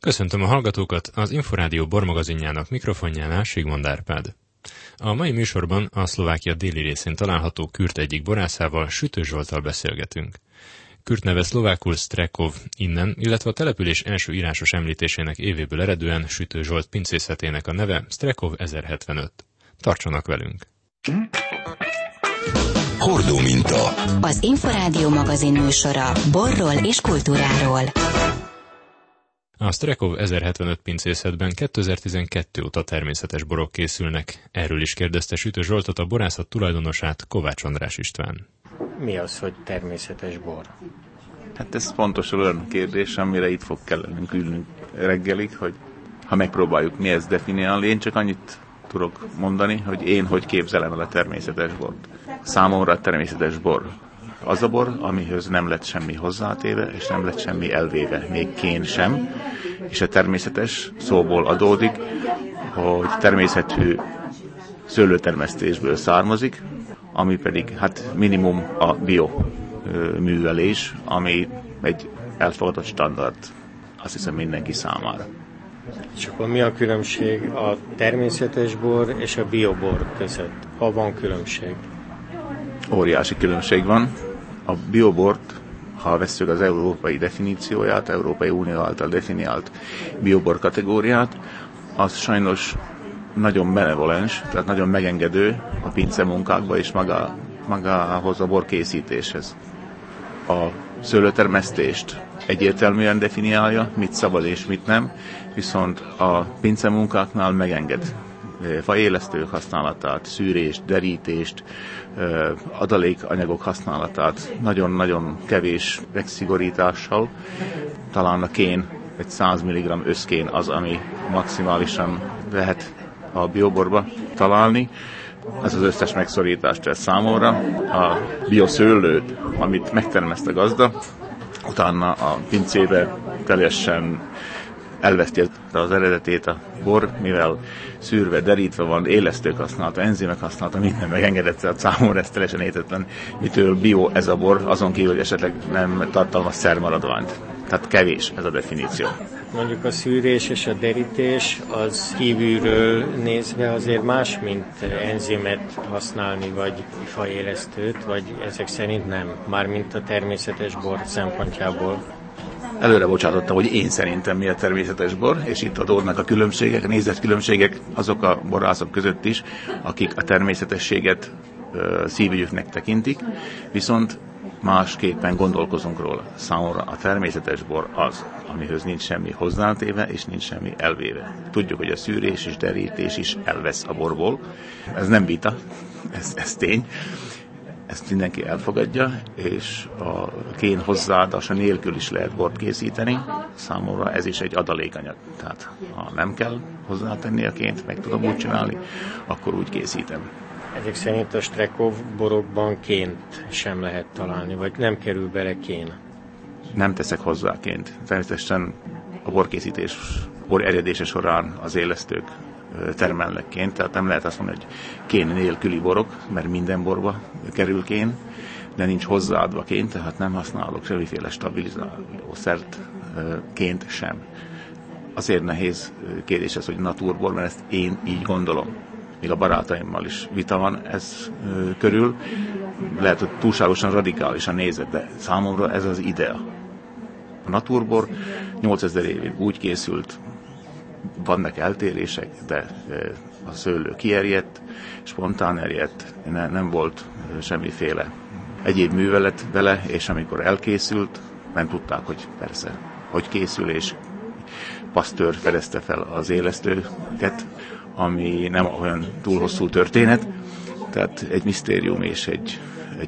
Köszöntöm a hallgatókat az Inforádió bormagazinjának mikrofonjánál, Sigmond Árpád. A mai műsorban a Szlovákia déli részén található Kürt egyik borászával, Sütő Zsolttal beszélgetünk. Kürt neve szlovákul Strekov innen, illetve a település első írásos említésének évéből eredően Sütő Zsolt pincészetének a neve Strekov 1075. Tartsanak velünk! Hordó minta. Az Inforádió magazin műsora borról és kultúráról. A Strekov 1075 pincészetben 2012 óta természetes borok készülnek. Erről is kérdezte Sütő Zsoltot, a borászat tulajdonosát, Kovács András István. Mi az, hogy természetes bor? Hát ez pontosan olyan kérdés, amire itt fog kellenünk ülnünk reggelig, hogy ha megpróbáljuk mi ezt definiálni, én csak annyit tudok mondani, hogy én hogy képzelem el a természetes bort. Számomra a természetes bor az a bor, amihez nem lett semmi hozzátéve, és nem lett semmi elvéve, még kén sem. És a természetes szóból adódik, hogy természetű szőlőtermesztésből származik, ami pedig hát minimum a bio művelés, ami egy elfogadott standard, azt hiszem mindenki számára. És akkor mi a különbség a természetes bor és a biobor között? Ha van különbség? Óriási különbség van. A biobort, ha vesszük az európai definícióját, Európai Unió által definiált biobor kategóriát, az sajnos nagyon benevolens, tehát nagyon megengedő a pincemunkákba és magához a borkészítéshez. A szőlőtermesztést egyértelműen definiálja, mit szabad és mit nem, viszont a pincemunkáknál megenged faélesztők használatát, szűrést, derítést, adalékanyagok használatát nagyon-nagyon kevés megszigorítással. Talán a kén, egy 100 mg összkén az, ami maximálisan lehet a bioborba találni. Ez az összes megszorítást tesz számomra. A bioszőlőt, amit megtermeszt a gazda, utána a pincébe teljesen elveszti az eredetét a bor, mivel szűrve, derítve van, élesztők használata, enzimek használata, minden megengedett, tehát számomra ez teljesen értetlen, mitől bio ez a bor, azon kívül, hogy esetleg nem tartalmaz szermaradványt. Tehát kevés ez a definíció. Mondjuk a szűrés és a derítés az kívülről nézve azért más, mint enzimet használni, vagy faélesztőt, vagy ezek szerint nem, mármint a természetes bor szempontjából. Előre bocsátottam, hogy én szerintem mi a természetes bor, és itt adódnak a különbségek, a nézetkülönbségek azok a borászok között is, akik a természetességet szívügyüknek tekintik, viszont másképpen gondolkozunk róla. Számomra a természetes bor az, amihez nincs semmi hozzátéve és nincs semmi elvéve. Tudjuk, hogy a szűrés és derítés is elvesz a borból. Ez nem vita, ez tény. Ezt mindenki elfogadja, és a kén hozzáadása nélkül is lehet bort készíteni. Számomra ez is egy adalékanyag. Tehát ha nem kell hozzátenni a ként, meg tudom úgy csinálni, akkor úgy készítem. Ezek szerint a Strekov borokban ként sem lehet találni, vagy nem kerül bele kén? Nem teszek hozzá ként. Természetesen a borkészítés, bor eredése során az élesztők termelnek ként, tehát nem lehet azt mondani, hogy kén nélküli borok, mert minden borba kerül kén, de nincs hozzáadva kén, tehát nem használok semmiféle stabilizálószert ként sem. Azért nehéz kérdés ez, hogy naturbor, mert ezt én így gondolom. Még a barátaimmal is vita van ez körül. Lehet, hogy túlságosan radikális a nézet, de számomra ez az idea. A naturbor 8000 évig úgy készült, vannak eltérések, de a szőlő kierjedt, spontán erjedt, nem volt semmiféle egyéb művelet vele, és amikor elkészült, nem tudták, hogy persze, hogy készül, és Pasteur fedezte fel az élesztőket, ami nem olyan túl hosszú történet, tehát egy misztérium és egy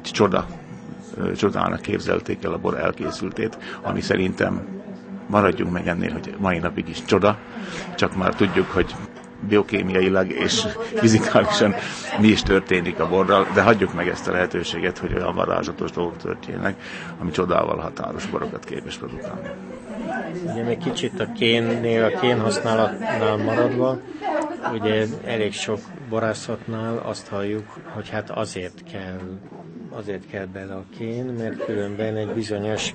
csodának képzelték el a bor elkészültét, ami szerintem maradjunk meg ennél, hogy mai napig is csoda, csak már tudjuk, hogy biokémiailag és fizikálisan mi is történik a borral, de hagyjuk meg ezt a lehetőséget, hogy olyan varázslatos dolgok történnek, ami csodával határos borokat képes produkálni. Ugye még kicsit a kénnél, a kén használatnál maradva, ugye elég sok borászatnál azt halljuk, hogy hát azért kell azért kell bele a kén, mert különben egy bizonyos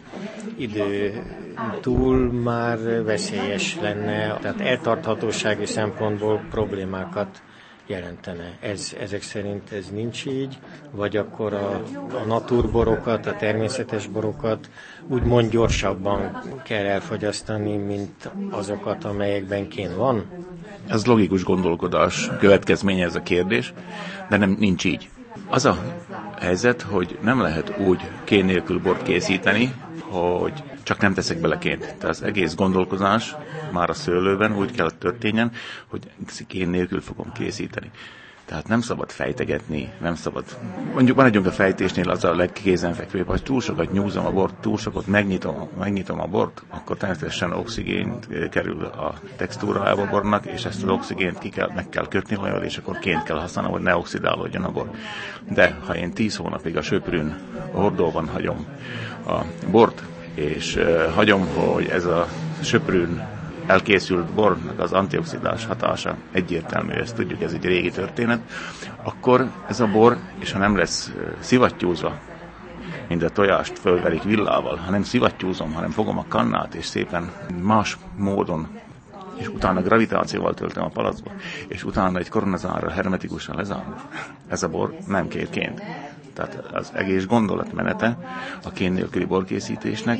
idő túl már veszélyes lenne, tehát eltarthatósági szempontból problémákat jelentene. Ezek szerint ez nincs így, vagy akkor a naturborokat, a természetes borokat úgymond gyorsabban kell elfogyasztani, mint azokat, amelyekben kén van? Ez logikus gondolkodás következménye ez a kérdés, de nincs így. Az a helyzet, hogy nem lehet úgy kén nélkül bort készíteni, hogy csak nem teszek bele ként. Tehát az egész gondolkozás már a szőlőben úgy kell történjen, hogy kén nélkül fogom készíteni. Tehát nem szabad fejtegetni, nem szabad. Mondjuk maradjunk a fejtésnél, az a legkézenfekvőbb, ha túl sokat nyúzom a bort, túl sokat megnyitom a bort, akkor természetesen oxigén kerül a textúrájába a bornak, és ezt az oxigént meg kell kötni olyan, és akkor ként kell használnom, hogy ne oxidálódjon a bor. De ha én 10 hónapig a söprűn, a hordóban hagyom a bort, és hagyom, hogy ez a söprűn elkészült bornak az antioxidás hatása egyértelmű, ezt tudjuk, ez egy régi történet, akkor ez a bor, és ha nem lesz szivattyúzva, mint a tojást fölverik villával, ha nem szivattyúzom, hanem fogom a kannát, és szépen más módon, és utána gravitációval töltöm a palacba, és utána egy koronazárral hermetikusan lezárom, ez a bor nem kér ként. Tehát az egész gondolatmenete a kén nélküli borkészítésnek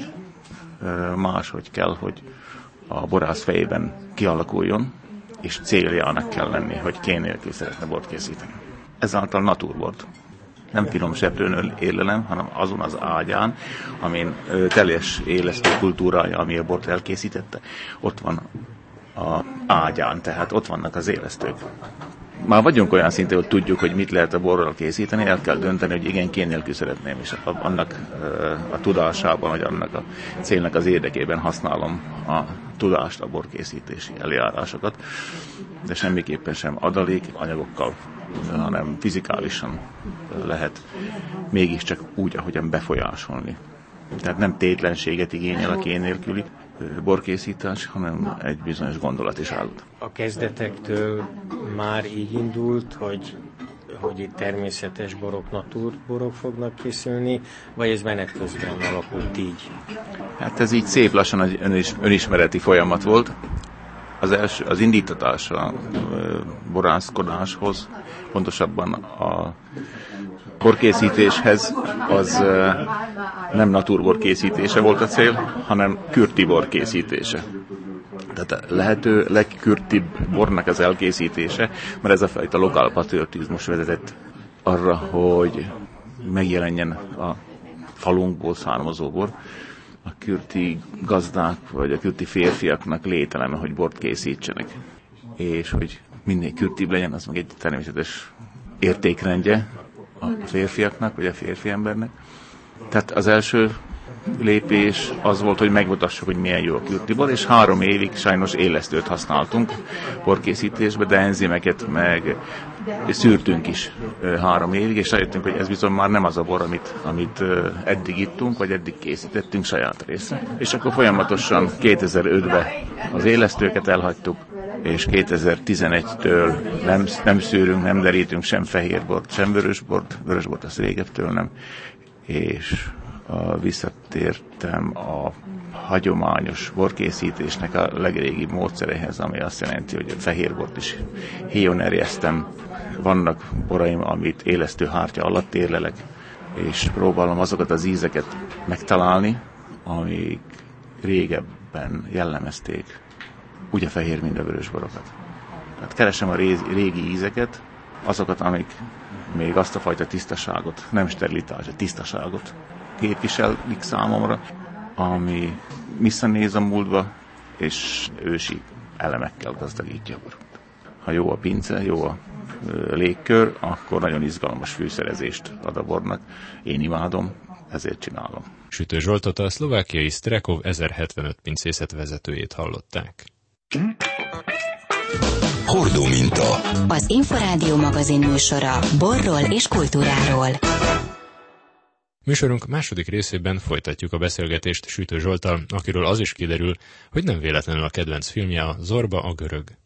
máshogy kell, hogy a borász fejében kialakuljon, és céljának kell lenni, hogy kén nélkül szeretne bort készíteni. Ezáltal naturbort. Nem finom seprőn élelem, hanem azon az ágyán, amin teljes élesztő kultúrája, ami a bort elkészítette, ott van a ágyán, tehát ott vannak az élesztők. Már vagyunk olyan szinten, hogy tudjuk, hogy mit lehet a borral készíteni, el kell dönteni, hogy igen, kén nélkül szeretném, és annak a tudásában, vagy annak a célnak az érdekében használom a tudást, a borkészítési eljárásokat, de semmiképpen sem adalék anyagokkal, hanem fizikálisan lehet mégiscsak úgy, ahogyan befolyásolni. Tehát nem tétlenséget igényel a kén nélküli borkészítés, hanem egy bizonyos gondolat is áll. A kezdetektől már így indult, hogy itt természetes borok, naturborok fognak készülni, vagy ez menet közben alakult így? Hát ez így szép lassan egy önismereti folyamat volt. Az indítatás a borászkodáshoz, pontosabban a borkészítéshez, az nem naturbor készítése volt a cél, hanem kürtibor készítése. Tehát a lehető legkürtibb bornak az elkészítése, mert ez a fajta lokálpatriotizmus vezetett arra, hogy megjelenjen a falunkból származó bor. A kürti gazdák, vagy a kürti férfiaknak lételeme, hogy bort készítsenek. És hogy minél kürtibb legyen, az meg egy természetes értékrendje a férfiaknak, vagy a férfi embernek. Tehát az első lépés az volt, hogy megmutassuk, hogy milyen jó a kürtibor, és 3 évig sajnos élesztőt használtunk borkészítésbe, de enzimeket meg szűrtünk is 3 évig, és rájöttünk, hogy ez bizony már nem az a bor, amit eddig ittunk, vagy eddig készítettünk saját részre. És akkor folyamatosan 2005-ben az élesztőket elhagytuk, és 2011-től nem szűrünk, nem derítünk sem fehérbort, sem vörösbort azt régebtől nem, és visszatértem a hagyományos borkészítésnek a legrégibb módszerehez, ami azt jelenti, hogy a fehérbort is héjon erjesztem. Vannak boraim, amit élesztő hártya alatt érlelek, és próbálom azokat az ízeket megtalálni, amik régebben jellemezték úgy a fehér, mint a vörös borokat. Tehát keresem a régi ízeket, azokat, amik még azt a fajta tisztaságot, nem sterilitás, a tisztaságot képviselik számomra, ami visszanéz a múltba, és ősi elemekkel gazdagítja a borot. Ha jó a pince, jó a légkör, akkor nagyon izgalmas fűszerezést ad a bornak. Én imádom, ezért csinálom. Sütő Zsoltot, a szlovákiai Strekov 1075 pincészet vezetőjét hallották. Hordó minta. Az Inforádió magazin műsora borról és kultúráról. Műsorunk második részében folytatjuk a beszélgetést Sütő Zsolttal, akiről az is kiderül, hogy nem véletlenül a kedvenc filmje a Zorba a görög.